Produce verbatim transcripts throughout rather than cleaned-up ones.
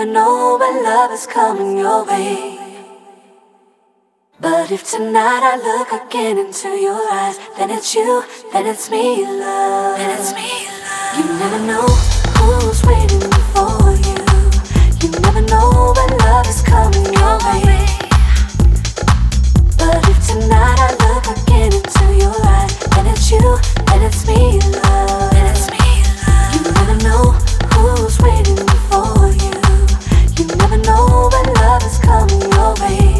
know when love is coming your way. But if tonight I look again into your eyes, then it's you, then it's me, love. Then it's me, love. You never know who's waiting for you. You never know when love is coming your way. But if tonight I look again into your eyes, then it's you, then it's me, love. Then it's me, love. You never know who's waiting for you. You never know when love is coming your way.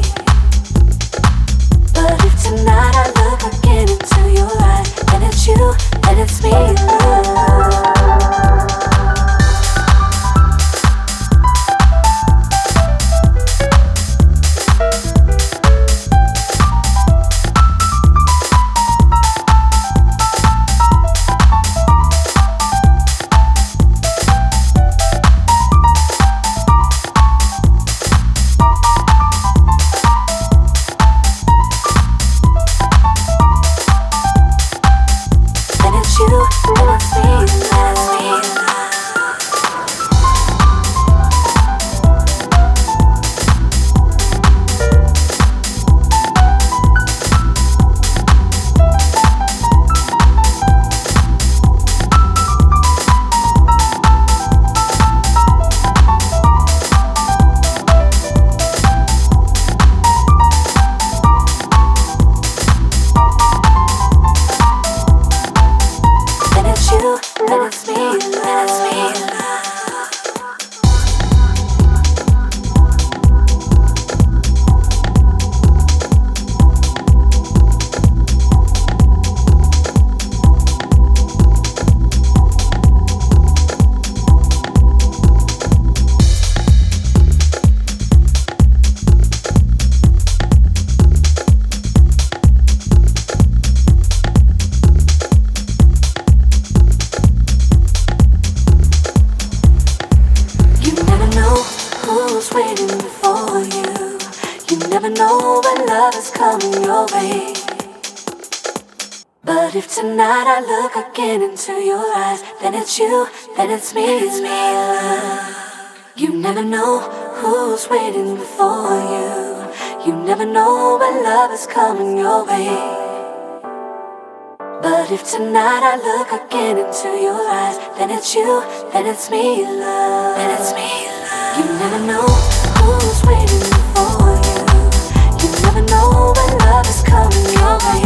But if tonight I look again into your eyes, then it's you, then it's me, love. Tonight I look again into your eyes, then it's you, then it's me, it's me, love. You never know who's waiting for you. You never know when love is coming your way. But if tonight I look again into your eyes, then it's you, then it's me, love. Then it's me, love. You never know who's waiting for you. You never know when love is coming your way.